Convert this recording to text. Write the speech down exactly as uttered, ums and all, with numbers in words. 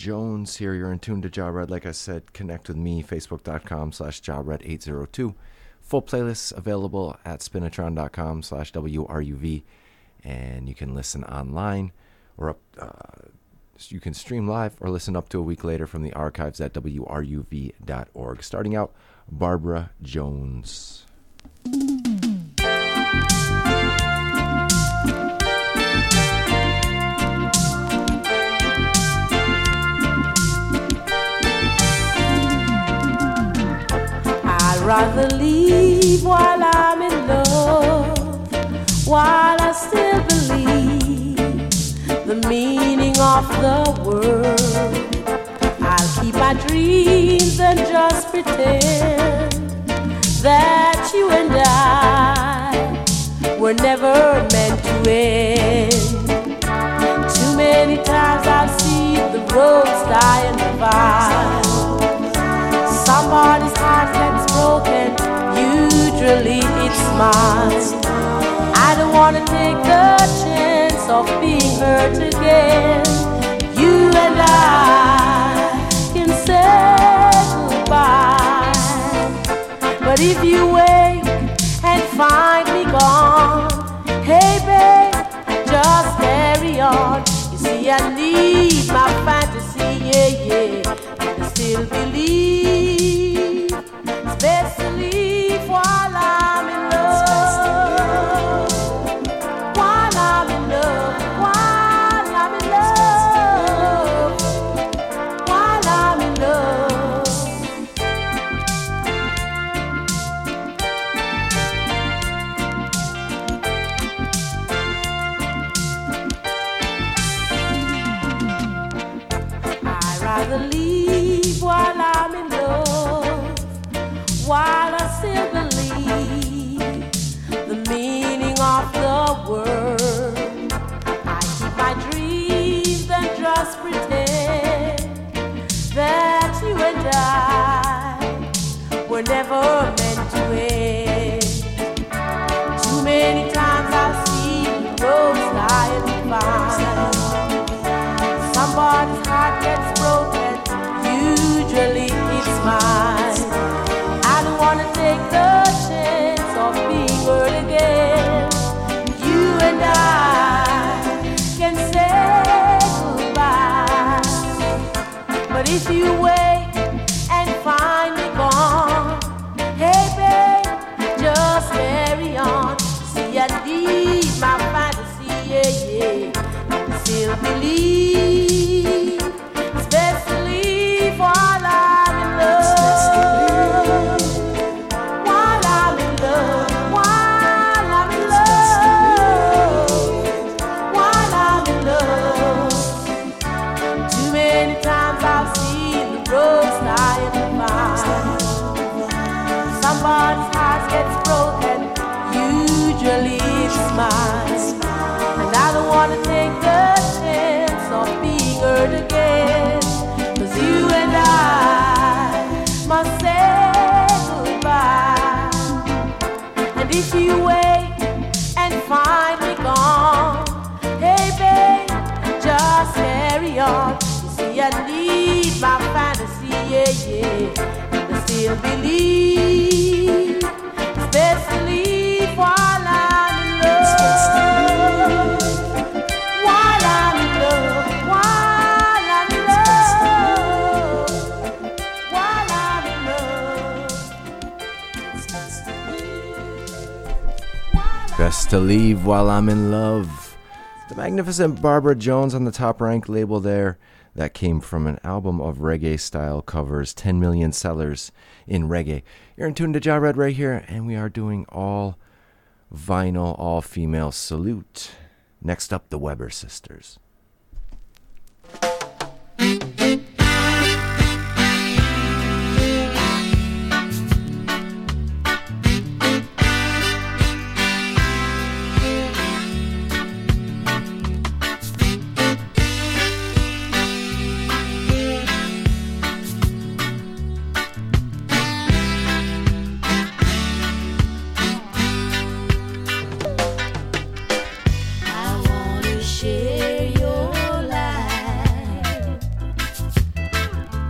Jones here. You're in tune to Ja Red. Like I said, connect with me, facebook.com slash JaRed802. Full playlists available at spinatron.com slash WRUV. And you can listen online or up, uh, you can stream live or listen up to a week later from the archives at W R U V dot org. Starting out, Barbara Jones. I'd rather leave while I'm in love, while I still believe the meaning of the world. I'll keep my dreams and just pretend that you and I were never meant to end. Too many times I've seen the roads die and divide. Somebody's heart gets broken, usually it's mine. I don't wanna take the chance of being hurt again. You and I can say goodbye, but if you wait and find me gone, hey babe, just carry on. You see I need my fantasy, yeah, yeah, and I still believe it's best to leave while I'm in love. While I'm in love, while I'm in love, while I'm in love. I'd rather leave while I'm in love, while I still believe the meaning of the word. I keep my dreams and just pretend that you and I were never meant to end. Too many times I've seen the roads die and divide. Somebody's heart gets broken, usually it's mine. I don't wanna take the chance of being hurt again. You and I can say goodbye, but if you wait and find me gone, hey babe, just carry on. See I need my fantasy, yeah, yeah, and still believe it's best to leave while I'm in love. While I'm in love, while I'm in love, while I'm in love. Too many times I've seen the roads die and divide. Somebody's heart gets broken, usually it's mine. And I don't wanna take the chance of being hurt again, 'cause you and I must say goodbye. And if you wait and find me gone, hey babe, just carry on. You see I need my fantasy, yeah, yeah, and I still believe it's best to leave while I'm in love. While I'm in love, while I'm in love, while I'm in love. Best to leave while I'm in love. The magnificent Barbara Jones on the Top Rank label there. That came from an album of reggae-style covers, ten million sellers in reggae. You're in tune to Ja Red right here, and we are doing all vinyl, all-female salute. Next up, the Weber Sisters.